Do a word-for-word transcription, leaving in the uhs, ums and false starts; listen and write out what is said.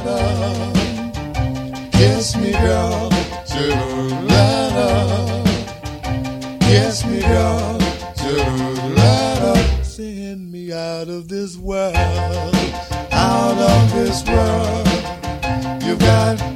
ladder. Kiss me, girl, to the ladder. Kiss me, girl, to the ladder. Send me out of this world, out of this world. You've got